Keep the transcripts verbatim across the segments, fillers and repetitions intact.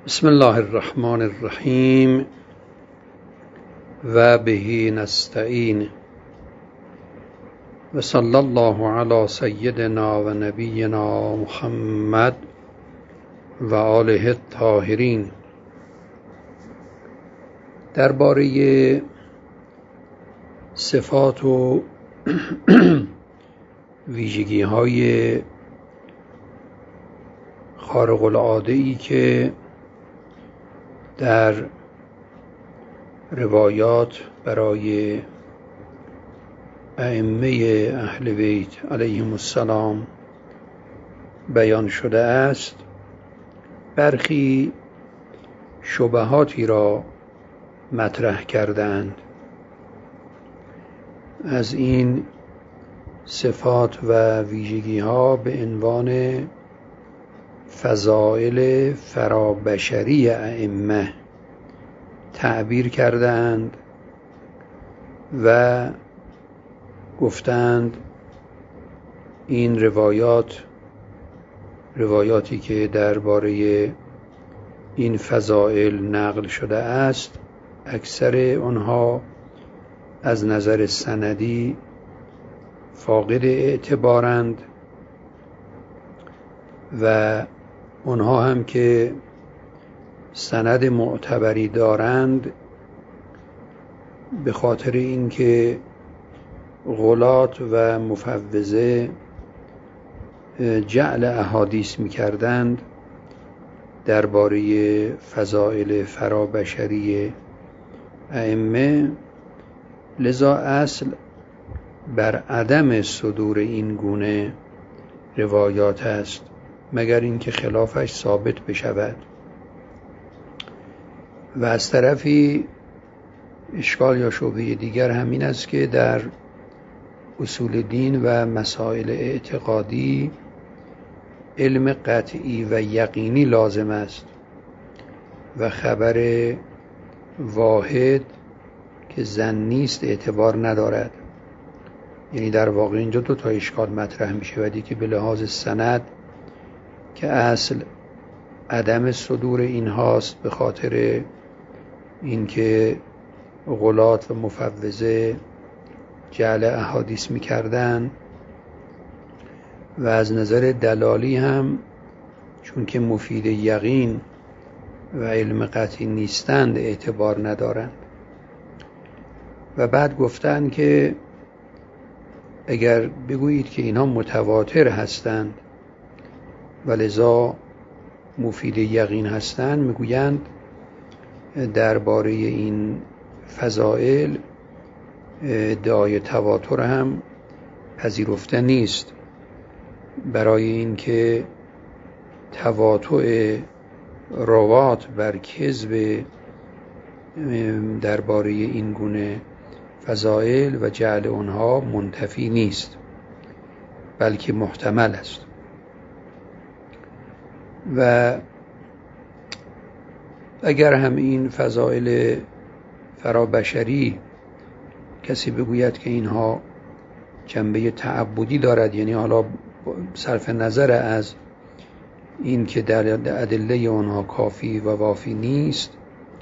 بسم الله الرحمن الرحیم و به نستعین و صلی الله علی سیدنا و نبینا محمد و آله الطاهرین. درباره صفات و ویژگی های خارق العاده‌ای که در روایات برای ائمه اهل بیت علیهم السلام بیان شده است، برخی شبهاتی را مطرح کردند. از این صفات و ویژگی ها به عنوان فضائل فرابشری ائمه تعبیر کردند و گفتند این روایات روایاتی که درباره این فضائل نقل شده است، اکثر آنها از نظر سندی فاقد اعتبارند و آنها هم که سند معتبری دارند به خاطر اینکه غلات و مفوضه جعل احادیث می‌کردند درباره فضائل فرابشری ائمه، لذا اصل بر عدم صدور این گونه روایات است مگر اینکه خلافش ثابت بشود. و از طرفی اشکال یا شبهه دیگر همین است که در اصول دین و مسائل اعتقادی علم قطعی و یقینی لازم است و خبر واحد که ظنی است اعتبار ندارد. یعنی در واقع اینجا دو تا اشکال مطرح می شود، که به لحاظ سند که اصل عدم صدور این هاست به خاطر اینکه غلات و مفوضه جعل احادیث می کردن، و از نظر دلالی هم چون که مفید یقین و علم قطعی نیستند اعتبار ندارند. و بعد گفتند که اگر بگویید که اینها متواتر هستند و لذا مفید یقین هستند، میگویند درباره این فضائل ادعای تواتر هم پذیرفته نیست، برای اینکه تواطؤ روات بر کذب درباره این گونه فضائل و جعل آنها منتفی نیست، بلکه محتمل است. و اگر هم این فضائل فرابشری کسی بگوید که اینها جنبه تعبدی دارد، یعنی حالا صرف نظر از این که در ادله آنها کافی و وافی نیست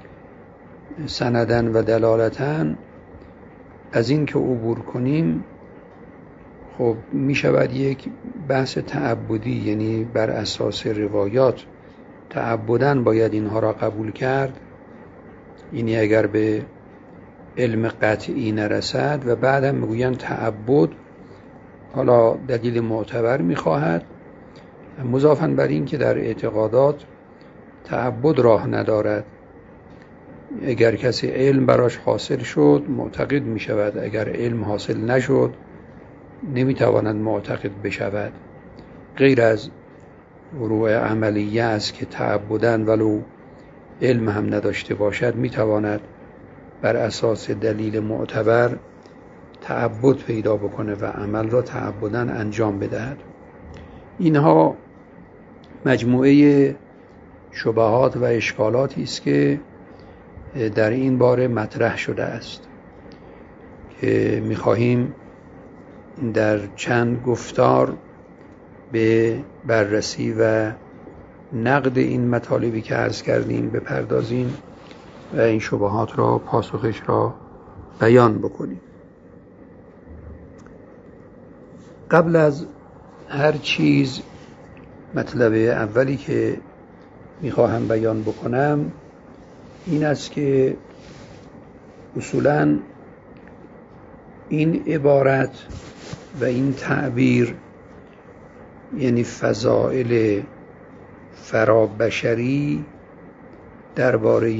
سندن و دلالتن، از این که عبور کنیم، خب می شود یک بحث تعبدی، یعنی بر اساس روایات تعبداً باید اینها را قبول کرد، یعنی اگر به علم قطعی نرسد. و بعد هم میگویند تعبد حالا دلیل معتبر میخواهد، مضافاً بر این که در اعتقادات تعبد راه ندارد. اگر کسی علم براش حاصل شد معتقد می شود، اگر علم حاصل نشد نمیتواند معتقد بشود. غیر از فروع عملیه است که تعبداً ولو علم هم نداشته باشد میتواند بر اساس دلیل معتبر تعبد پیدا بکنه و عمل را تعبداً انجام بدهد. اینها مجموعه شبهات و اشکالاتی است که در این باره مطرح شده است که می‌خواهیم در چند گفتار به بررسی و نقد این مطالبی که عرض کردیم بپردازیم و این شبهات را پاسخش را بیان بکنیم. قبل از هر چیز مطلب اولی که میخواهم بیان بکنم این است که اصولاً این عبارت و این تعبیر، یعنی فضائل فرابشری درباره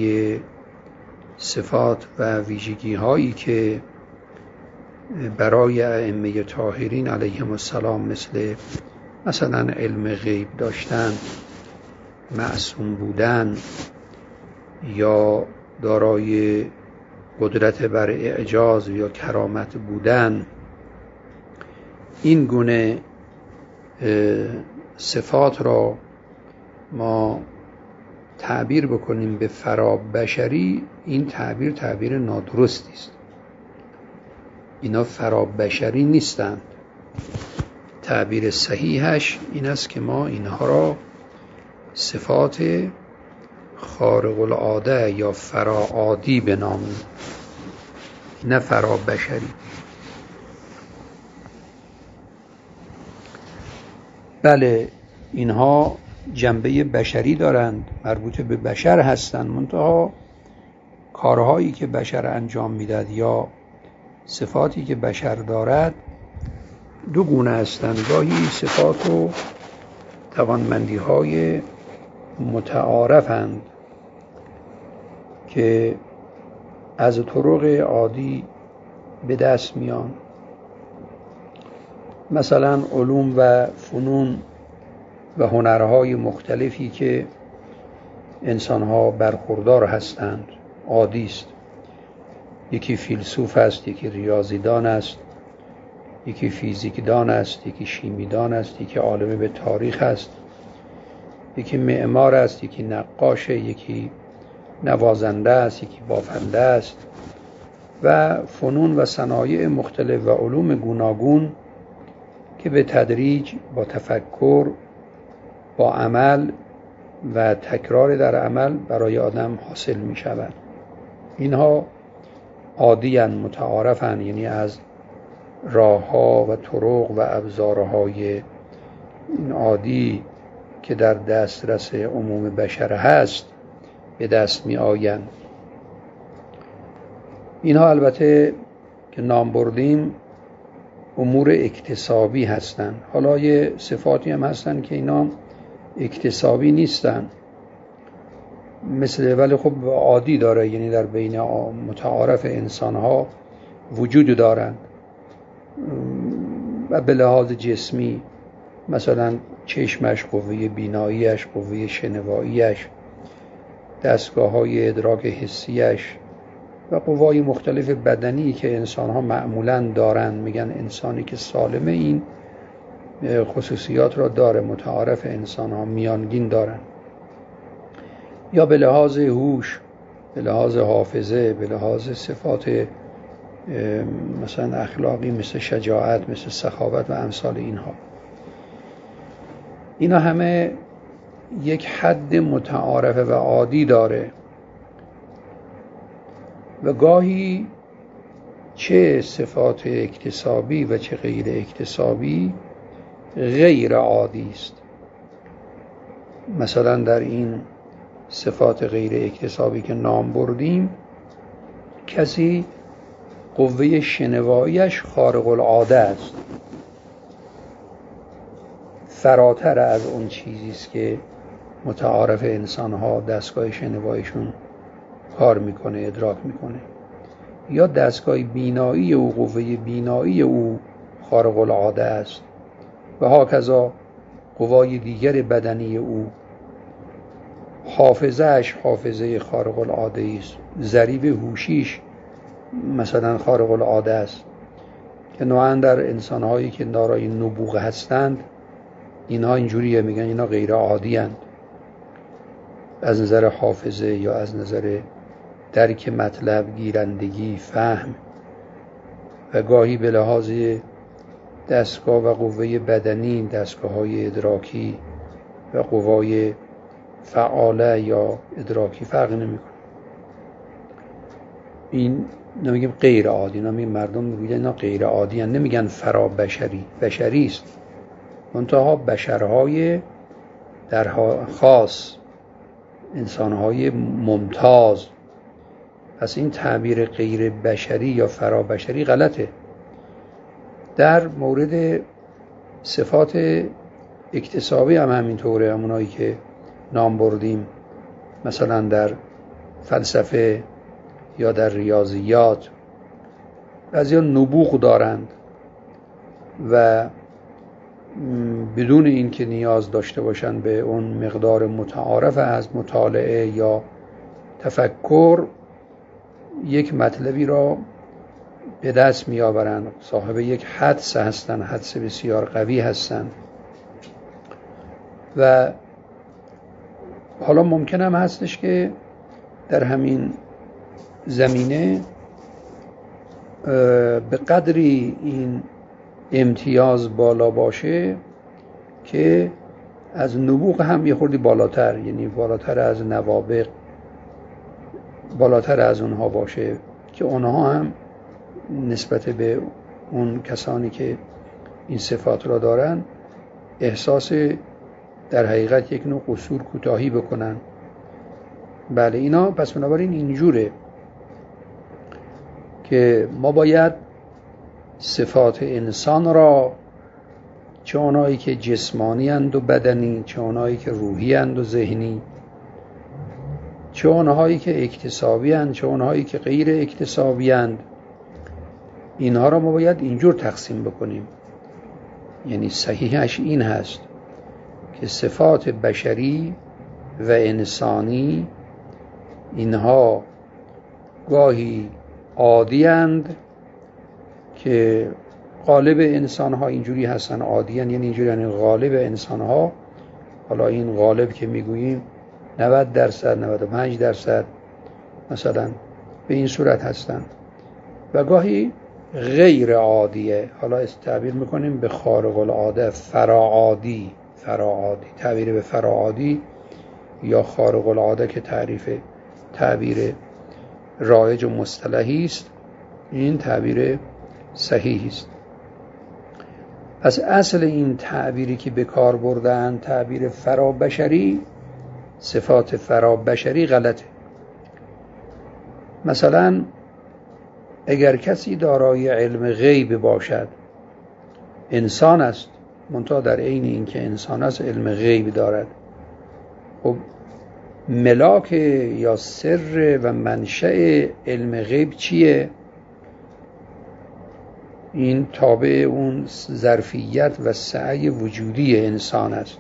صفات و ویژگی هایی که برای ائمه طاهرین علیهم السلام مثل مثلا علم غیب داشتن، معصوم بودن یا دارای قدرت بر اعجاز یا کرامت بودن، این گونه صفات را ما تعبیر بکنیم به فرابشری، این تعبیر تعبیر نادرستی است. اینا فرابشری نیستند. تعبیر صحیحش این است که ما اینها را صفات خارق العاده یا فراعادی بنامیم، نه فرابشری. بله، اینها جنبه بشری دارند، مربوط به بشر هستند، منتها کارهایی که بشر انجام میدهد یا صفاتی که بشر دارد دو گونه هستند. گاهی صفات و توانمندی های متعارفند که از طرق عادی به دست میان، مثلا علوم و فنون و هنرهای مختلفی که انسانها برخوردار هستند عادی است. یکی فیلسوف است، یکی ریاضیدان است، یکی فیزیکدان است، یکی شیمیدان است، یکی عالم به تاریخ است، یکی معمار است، یکی نقاش، یکی نوازنده است، یکی بافنده است و فنون و صنایع مختلف و علوم گوناگون که به تدریج با تفکر، با عمل و تکرار در عمل برای آدم حاصل می شود. اینها عادی‌اند، متعارفند، یعنی از راه‌ها و طرق و ابزارهای این عادی که در دسترس عموم بشر هست به دست می آیند. اینها البته که نام بردیم امور اکتسابی هستند. حالا یه صفاتی هم هستند که اینا اکتسابی نیستند، مثل ولی خب عادی داره، یعنی در بین متعارف انسانها وجود دارند و به لحاظ جسمی مثلا چشمش، قوه بیناییش، قوه شنواییش، دستگاه های ادراک حسیش و قوای مختلف بدنی که انسانها معمولاً دارند. میگن انسانی که سالمه این خصوصیات را داره، متعارف انسانها میانگین دارند. یا به لحاظ هوش، به لحاظ حافظه، به لحاظ صفات مثلا اخلاقی مثل شجاعت، مثل سخاوت و امثال اینها. اینا همه یک حد متعارف و عادی داره و گاهی چه صفات اکتسابی و چه غیر اکتسابی غیر عادی است. مثلا در این صفات غیر اکتسابی که نام بردیم، کسی قوه شنواییش خارق العاده است، فراتر از اون چیزی است که متعارف انسان‌ها دستگاه شنواییشون کار میکنه، ادراک میکنه. یا دستگاه بینایی او، قوه بینایی او خارق العاده است و هاکذا قوای دیگر بدنی او. حافظه‌اش حافظه خارق العاده است، ضریب هوشیش مثلا خارق العاده است که نوعاً در انسان‌هایی که دارای نبوغ هستند اینها اینجوریه، میگن اینا غیر عادی اند از نظر حافظه یا از نظر درک مطلب، گیرندگی، فهم و گاهی به لحاظ دستگاه و قوه بدنی، دستگاه های ادراکی و قوای فعاله یا ادراکی فرق نمیکنه. این نمیگیم غیر عادی، نمیگیم مردم میگن اینا غیر عادی هن. نمیگن فرا بشری، بشری است، منتها بشرهای در خاص، انسانهای ممتاز. پس این تعبیر غیر بشری یا فرا بشری غلطه. در مورد صفات اکتسابی هم همینطوره، همونایی که نام بردیم، مثلا در فلسفه یا در ریاضیات بعضیا نبوغ دارند و بدون این که نیاز داشته باشن به اون مقدار متعارف از مطالعه یا تفکر یک مطلبی را به دست می آورند، صاحب یک حدس هستند، حدس بسیار قوی هستند. و حالا ممکن هم هستش که در همین زمینه به قدری این امتیاز بالا باشه که از نبوغ هم یه خوردی بالاتر، یعنی بالاتر از نوابغ، بالاتر از اونها باشه، که اونها هم نسبت به اون کسانی که این صفات را دارن احساس در حقیقت یک نوع قصور، کوتاهی بکنن. بله اینا پس بنابراین اینجوره که ما باید صفات انسان را، چه اونایی که جسمانی اند و بدنی، چه اونایی که روحی اند و ذهنی، چه اونهایی که اکتسابی اند، چه اونهایی که غیر اکتسابی اند، اینها را ما باید اینجور تقسیم بکنیم. یعنی صحیحش این هست که صفات بشری و انسانی اینها گاهی عادی اند که غالب انسان ها اینجوری هستن، عادی اند یعنی اینجوری، یعنی غالب انسان ها، حالا این غالب که میگوییم نود درصد، نود و پنج درصد مثلا به این صورت هستن، و گاهی غیر عادیه، حالا تعبیر میکنیم به خارق العاده، فراعادی. فراعادی تعبیر به فراعادی یا خارق العاده که تعریف تعبیر رایج و مصطلحی است، این تعبیر صحیحی است. پس اصل این تعبیری که به کار بردن، تعبیر فرابشری، صفات فرابشری، غلطه. مثلا اگر کسی دارای علم غیب باشد، انسان است منتها در عین این که انسان است علم غیب دارد، خب ملاک یا سر و منشأ علم غیب چیه؟ این تابع اون ظرفیت و سعی وجودی انسان است.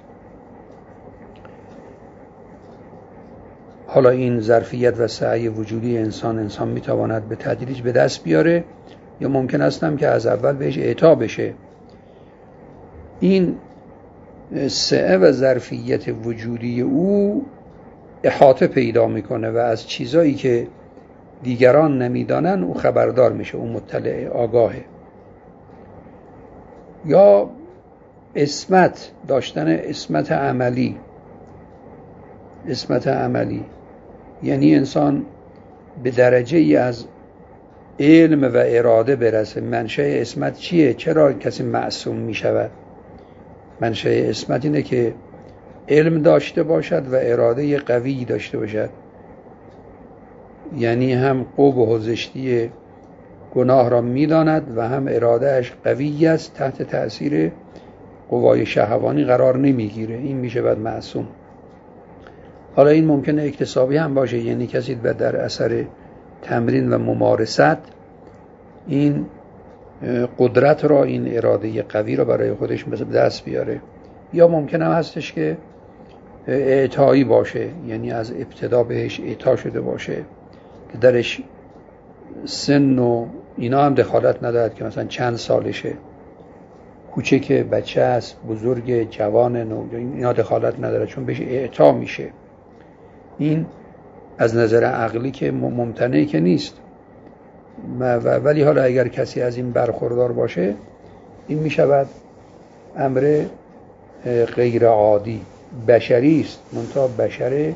حالا این ظرفیت و سعی وجودی انسان انسان میتواند به تدریج به دست بیاره، یا ممکن است هم که از اول بهش اعطا بشه. این سعی و ظرفیت وجودی او احاطه پیدا میکنه و از چیزایی که دیگران نمیدانن او خبردار میشه، او مطلع، آگاهه. یا عصمت داشتن، عصمت عملی، عصمت عملی یعنی انسان به درجه ای از علم و اراده برسه. منشأ عصمت چیه؟ چرا کسی معصوم می شود؟ منشأ عصمت اینه که علم داشته باشد و اراده قوی داشته باشد، یعنی هم قوب و زشتی گناه را می داند و هم ارادهش قوی است، تحت تأثیر قوای شهوانی قرار نمی گیره. این می شود معصوم. حالا این ممکنه اکتسابی هم باشه، یعنی کسی در اثر تمرین و ممارست این قدرت را، این اراده قوی را برای خودش به دست بیاره. یا ممکنه هم هستش که اعطایی باشه، یعنی از ابتدا بهش اعطا شده باشه که درش سن و اینا هم دخالت ندارد، که مثلا چند سالشه، کوچک، بچه است، بزرگ، جوان، نو، اینا دخالت نداره، چون بهش اعطا میشه. این از نظر عقلی که ممتنعی که نیست، ولی حالا اگر کسی از این برخوردار باشه این میشود امر غیر عادی. بشری است، منتها بشر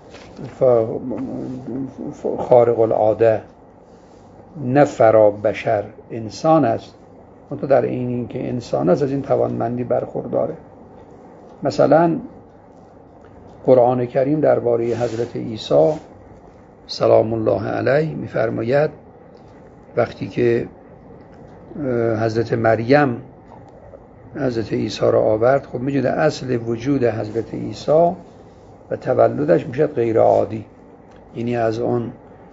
خارق العاده، نه فرا بشر، انسان است، منتها در این این که انسان است از این توانمندی برخورداره. مثلا قرآن کریم درباره حضرت عیسی سلام الله علیه می‌فرماید وقتی که حضرت مریم حضرت عیسی را آورد، خب می‌دونید اصل وجود حضرت عیسی و تولدش میشه غیر عادی، یعنی از اون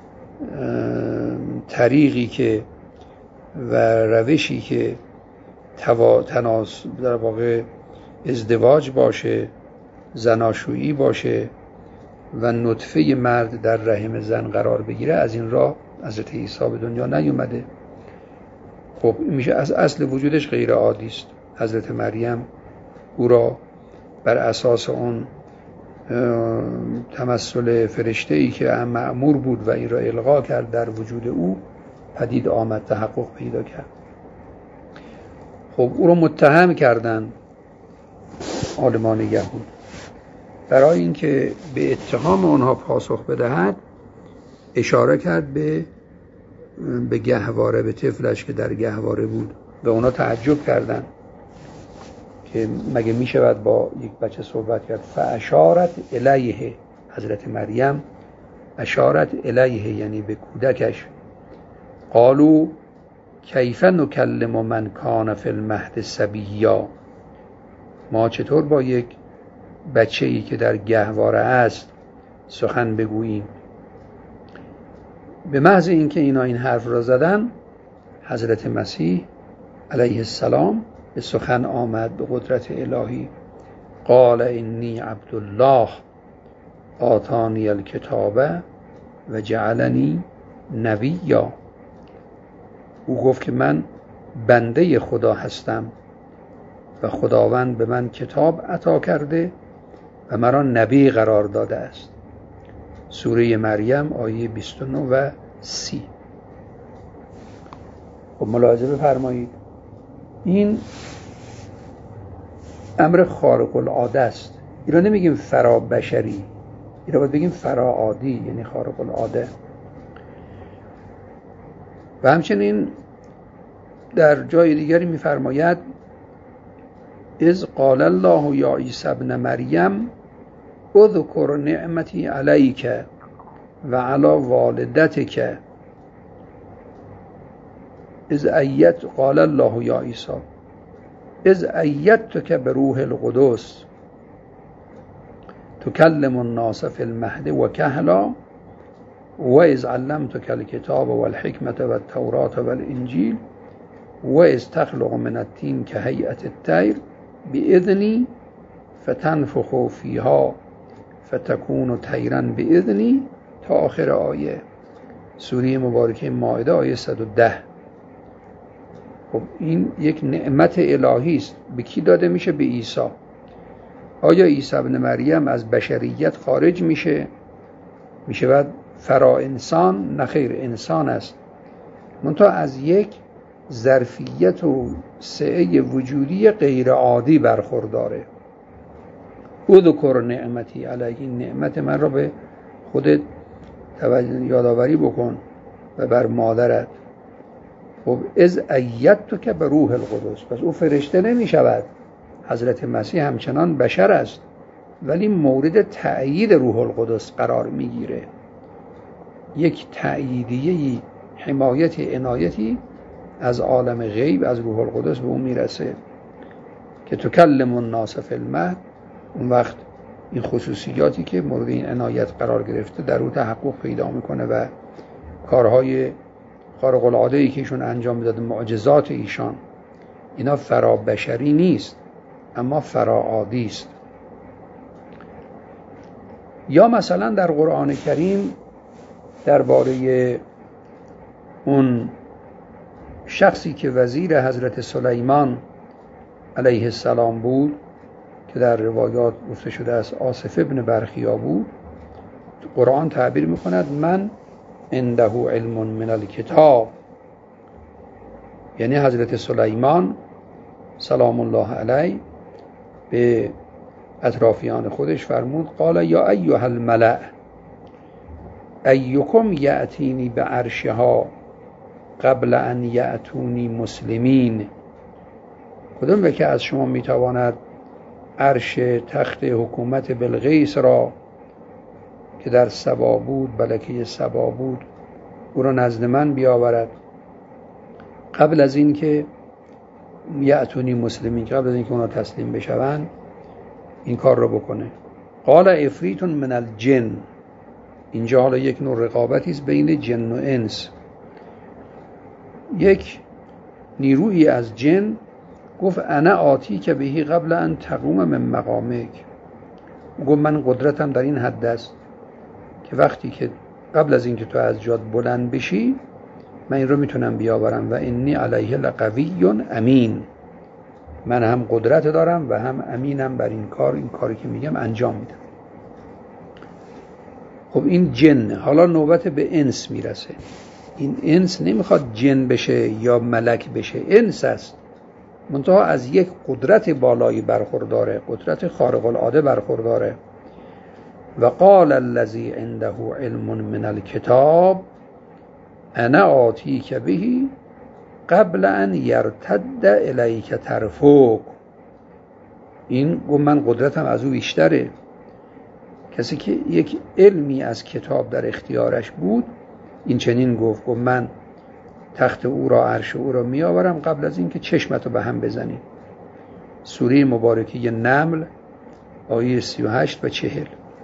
طریقی که و روشی که تناسب در واقع ازدواج باشه، زناشویی باشه و نطفه مرد در رحم زن قرار بگیره، از این راه حضرت عیسی به دنیا نیومده. خب میشه از اصل وجودش غیر عادی است. حضرت مریم او را بر اساس اون تمثل فرشته‌ای که مأمور بود و این را القا کرد در وجود او پدید آمد، تحقق پیدا کرد. خب او را متهم کردند عالمان یهود. برای اینکه به اتهام آنها پاسخ بدهد اشاره کرد به به گهواره، به طفلش که در گهواره بود و اونا تعجب کردند که مگه می شود با یک بچه صحبت کرد. فاشارت الیه، حضرت مریم اشارت الیه یعنی به کودکش. قالوا کیف نکلم من کان فی المهد صبیا، ما چطور با یک بچه‌ای که در گهواره است سخن بگوییم. به محض اینکه اینا این حرف را زدن، حضرت مسیح علیه السلام به سخن آمد به قدرت الهی. قال انی عبدالله آتانی الکتاب و جعلنی نبیا. او گفت که من بنده خدا هستم و خداوند به من کتاب عطا کرده و مرا نبی قرار داده است. سوره مریم آیه بیست و نه و سی. خب ملاحظه بفرمایید این امر خارق العاده است. این را نمیگیم فرا بشری، این را باید بگیم فرا عادی، یعنی خارق العاده. و همچنین در جای دیگری میفرماید اذ قال الله یا عیسی ابن مریم اذکر نعمتی علیک و علی والدتک اذ ایت قال الله یا عیسی اذ ایتک بروح القدس تکلم الناس فی المهد و کهلا و اذ علمتک الکتاب والحکمة والتوراة والانجیل و اذ تخلق من الطین کهیئة الطیر باذنی فتنفخ فیها فتکون طیرا باذنی تا آخر آیه. سوره مبارکه مائده آیه صد و ده. خب این یک نعمت الهی است. به کی داده میشه؟ به عیسی. آیا عیسی ابن مریم از بشریت خارج میشه؟ میشه بعد فرا انسان؟ نه خیر، انسان است، منتها از یک ظرفیت و سعه وجودی غیر عادی برخورداره. اذکر نعمتی علیک، این نعمت من را به خودت یادآوری بکن و بر مادرت. خب از ایتک به روح القدس، پس او فرشته نمی شود. حضرت مسیح همچنان بشر است ولی مورد تأیید روح القدس قرار می گیره. یک تأییدیه، حمایت، عنایتی از عالم غیب از روح القدس به اون میرسه که تکلم الناس فی المهد. اون وقت این خصوصیاتی که مورد این عنایت قرار گرفته در او تحقق پیدا میکنه و کارهای خارق العاده ای که ایشون انجام میداد، معجزات ایشان، اینا فرا بشری نیست اما فرا عادی است. یا مثلا در قرآن کریم درباره اون شخصی که وزیر حضرت سلیمان علیه السلام بود که در روایات گفته شده است آصف ابن برخیا بود، قرآن تعبیر میکند من عنده علم من الکتاب، یعنی حضرت سلیمان سلام الله علیه به اطرافیان خودش فرمود قال یا ایها الملأ ایکم یأتینی به عرشها قبل ان یأتونی مسلمین، کدوم که از شما میتواند عرش تخت حکومت بلقیس را که در سبا بود، ملکه سبا بود، او را نزد من بیاورد قبل از این که یأتونی مسلمین، قبل از این که اونا تسلیم بشوند این کار را بکنه. قال عفریت من الجن، اینجا حالا یک نوع رقابتی است بین جن و انس. یک نیرویی از جن گفت انا آتی که بهی قبل ان تقوم من مقامک، گفت من قدرتم در این حد است که وقتی که قبل از اینکه تو از جات بلند بشی من این رو میتونم بیاورم و انی علیه لقوی امین، من هم قدرت دارم و هم امینم بر این کار، این کاری که میگم انجام میدم. خب این جن. حالا نوبت به انس میرسه. این انس نمیخواد جن بشه یا ملک بشه، انس است، منتها از یک قدرت بالایی برخورداره، قدرت خارق العاده برخورداره. و قال الذی عنده علم من الکتاب انا آتیک بهی قبل ان یرتد الیک طرفک، این گفت من قدرتم از او بیشتره. کسی که یک علمی از کتاب در اختیارش بود این چنین گفت، گفت من تخت او را، عرش او را می آورم قبل از این که چشمتو به هم بزنی. سوره مبارکه نمل آیه سی و هشت و چهل.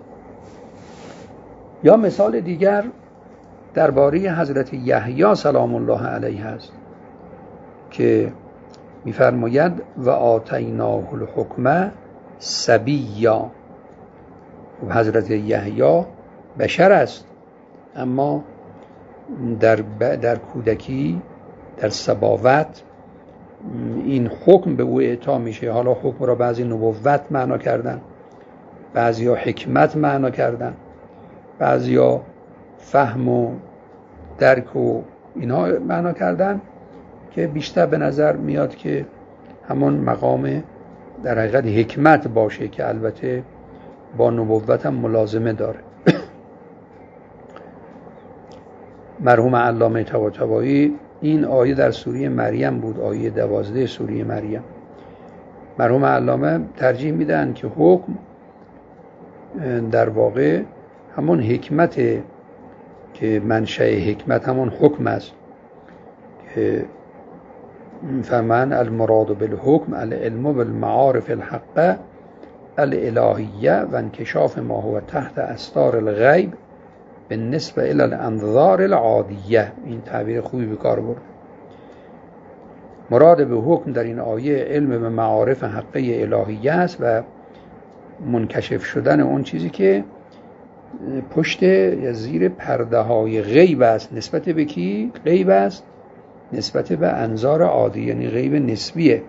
یا مثال دیگر درباره حضرت یحیی سلام الله علیه است که می‌فرماید و آتیناه الحکم صبیا. حضرت یحیی بشر است اما در در کودکی، در صباوت این حکم به او اعطا میشه. حالا حکم را بعضی نبوت معنا کردن، بعضی ها حکمت معنا کردن، بعضی ها فهم و درک و اینها معنا کردن که بیشتر به نظر میاد که همون مقام در حقیقت حکمت باشه که البته با نبوت هم ملازمه داره. مرحوم علامه طباطبایی این آیه در سوره مریم بود، آیه دوازده سوره مریم. مرحوم علامه ترجیح میدن که حکم در واقع همون حکمت که منشأ حکمت همون حکم است که فمن المراد بالحکم العلم بالمعارف الحقه الالهیه و انکشاف ما هو تحت استار الغیب بالنسبه الى الانظار العادیه. این تعبیر خوبی به کار برد. مراد به حکم در این آیه علم به معارف حقه الهیه است و منکشف شدن اون چیزی که پشت یا زیر پرده های غیب است. نسبت به کی غیب است؟ نسبت به انظار عادی، یعنی غیب نسبیه.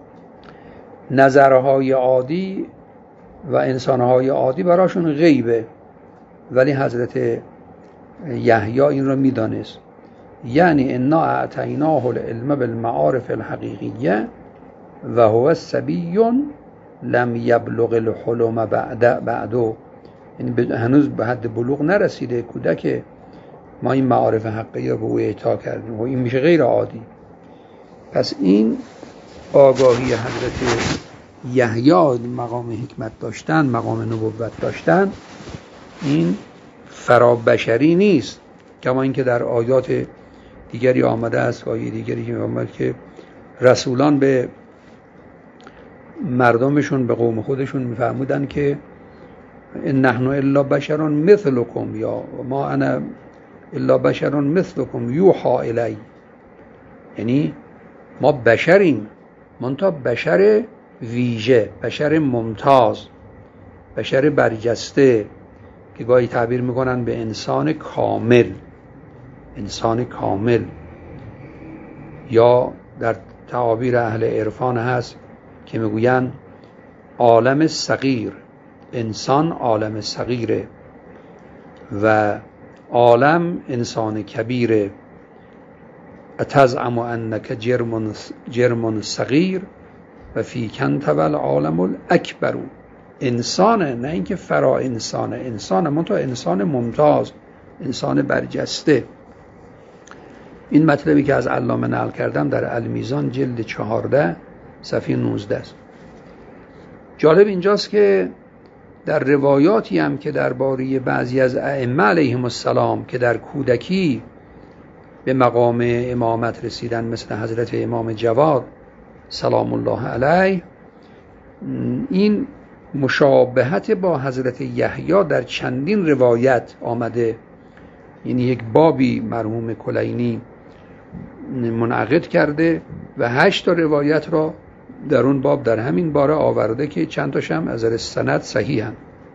نظرهای عادی و انسانهای عادی براشون غیبه، ولی حضرت یحیی این رو میدانست. یعنی انا اعطیناه العلم بالمعارف الحقیقیه و هو صبی لم یبلغ الحلم بعد بعدو، یعنی هنوز به حد بلوغ نرسیده، کودک. ما این معارف حقیقی رو به او اعطا کردیم و این میشه غیر عادی. پس این آگاهی حضرت یحیی، مقام حکمت داشتن، مقام نبوت داشتن، این فرابشری نیست، کما اینکه در آیات دیگری آمده است، آیه دیگری که آمده که رسولان به مردمشون، به قوم خودشون میفرمودن که ان نحن الا بشر مثلکم یا ما انا الا بشر مثلکم یوحى الی، یعنی ما بشریم، منتها بشر ویژه، بشر ممتاز، بشر برجسته، که گاهی تعبیر میکنن به انسان کامل، انسان کامل. یا در تعابیر اهل عرفان هست که میگوین عالم صغیر، انسان عالم صغیره و عالم انسان کبیره. اتزعم انک جرم جرم صغیر و فی کنت العالم الاکبر. انسانه، نه اینکه فرا انسانه. انسانه منتها انسان ممتاز، انسان برجسته. این مطلبی که از علامه نقل کردم در المیزان جلد چهارده صفحه نوزده است. جالب اینجاست که در روایاتی هم که درباره بعضی از ائمه علیهم السلام که در کودکی به مقام امامت رسیدن، مثل حضرت امام جواد سلام الله علیه، این مشابهت با حضرت یحیی در چندین روایت آمده. یعنی یک بابی مرحوم کلینی منعقد کرده و هشت تا روایت را در اون باب در همین باره آورده که چند تاش هم از نظر سند صحیحن.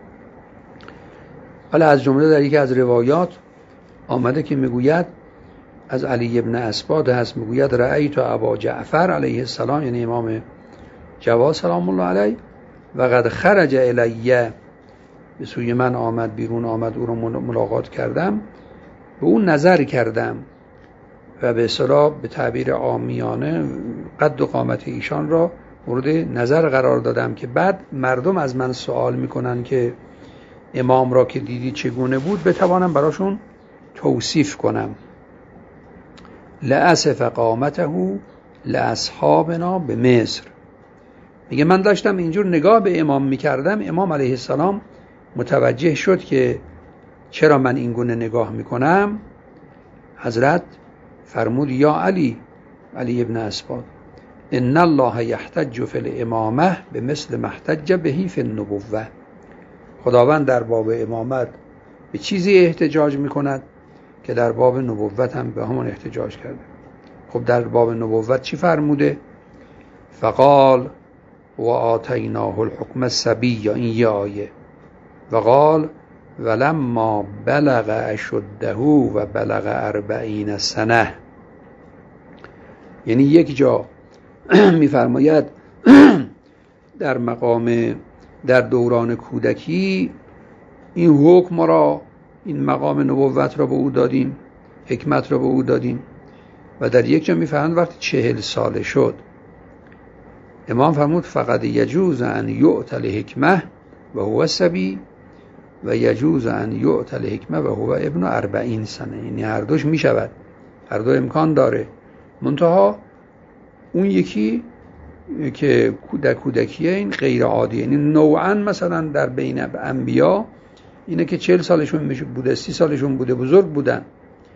حالا از جمله در یکی از روایات آمده که میگوید از علی ابن اسباد هست، میگوید رأیت ابا جعفر علیه السلام، یعنی امام جواد سلام الله علیه، و قد خرج الیه، به سوی من آمد، بیرون آمد، او را ملاقات کردم، به اون نظر کردم و به اصطلاح به تعبیر عامیانه قد و قامت ایشان را مورد نظر قرار دادم که بعد مردم از من سوال میکنن که امام را که دیدی چگونه بود، بتوانم براشون توصیف کنم. لأسف قامته لأصحابنا به مصر. میگه من داشتم اینجور نگاه به امام میکردم، امام علیه السلام متوجه شد که چرا من این گونه نگاه میکنم. حضرت فرمود یا علی، علی ابن اسباد، ان الله یحتج فی الامامه به مثل ما احتج بهی فی النبوه. خداوند در باب امامت به چیزی احتجاج میکند که در باب نبوت هم به همون احتجاج کرده. خب در باب نبوت چی فرموده؟ فقال و آتیناه الحکم الصبی، یا این یه آیه، وقال ولما بلغ اشده و بلغ اربعین سنه. یعنی یک جا میفرماید در مقام در دوران کودکی این حکم را، این مقام نبوت را به او دادیم، حکمت را به او دادیم، و در یک جا میفرماید وقتی چهل ساله شد، امام فرمود فقط یجوز ان یؤت الحکمه و هو الصبی و یجوز ان یؤت الحکمه و هو ابن اربعین سنه. یعنی هر دوش میشود، هر دو امکان داره، منتها اون یکی که در کودکیه این غیر عادیه. یعنی نوعا مثلا در بین انبیا اینه که چهل سالشون بوده، سی سالشون بوده، بزرگ بودن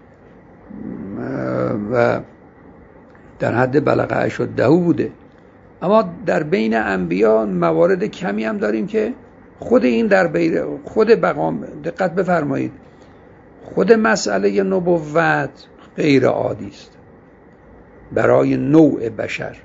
و در حد بلغ اشده بوده. اما در بین انبیا موارد کمی هم داریم که خود این در بین خود بقام، دقت بفرمایید، خود مسئله نبوت غیر عادی است برای نوع بشر،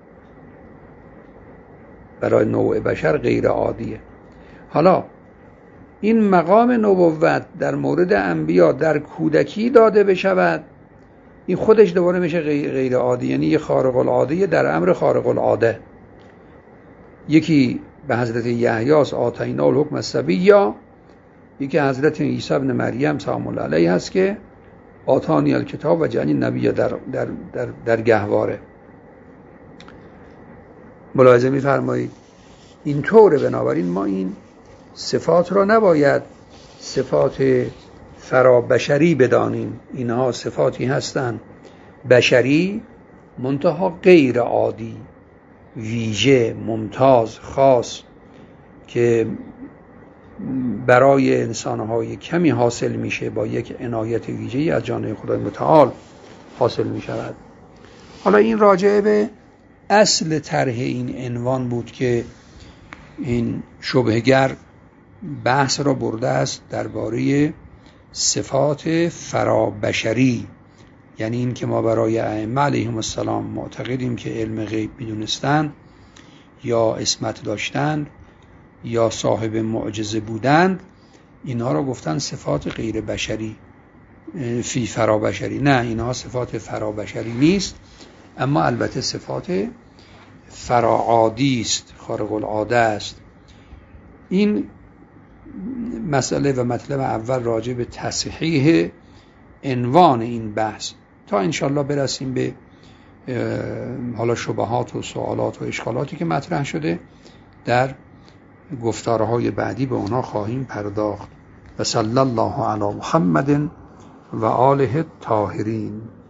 برای نوع بشر غیر عادیه. حالا این مقام نبوت در مورد انبیا در کودکی داده بشود، این خودش دوباره میشه غیر عادی، یعنی یه خارق العاده در امر خارق العاده. یکی به حضرت یحیی آتینا الحکم الصبی، یا یکی حضرت عیسی ابن مریم سلام الله علیه هست که آتانی الکتاب و جعلنی نبی در در در, در گهواره. ملاحظه می‌فرمایید اینطوره. بنابراین ما این صفات را نباید صفات فرابشری بدانیم. اینها صفاتی هستند بشری، منتها غیر عادی، ویژه، ممتاز، خاص، که برای انسانهای کمی حاصل میشه، با یک عنایت ویژه‌ای از جانب خدای متعال حاصل میشود. حالا این راجع به اصل طرح این عنوان بود که این شبهه‌گر بحث را برده است درباره صفات فرابشری، یعنی این که ما برای ائمه علیهم السلام معتقدیم که علم غیب می‌دونستند یا عصمت داشتند یا صاحب معجزه بودند، اینها را گفتن صفات غیر بشری، فی فرابشری. نه، اینها صفات فرابشری نیست، اما البته صفات فراعادی است، خارق العاده است. این مسئله و مطلب اول راجع به تصحیح عنوان این بحث، تا انشالله برسیم به حالا شبهات و سوالات و اشکالاتی که مطرح شده در گفتارهای بعدی به اونا خواهیم پرداخت. و صلی الله علی محمد و آله الطاهرین.